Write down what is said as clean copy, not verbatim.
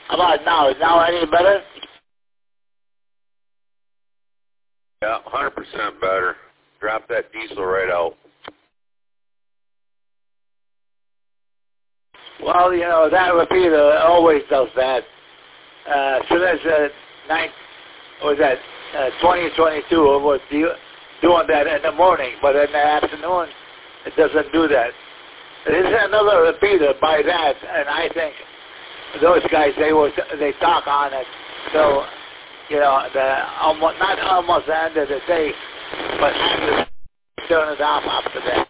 How about now? Is now any better? Yeah, 100% better. Drop that diesel right out. Well, you know, that repeater always does that. So that's 2022, it was doing that in the morning, but in the afternoon, it doesn't do that. There's another repeater by that, and I think those guys, they talk on it. So, you know, not almost the end of the day, but have to turn it off after that.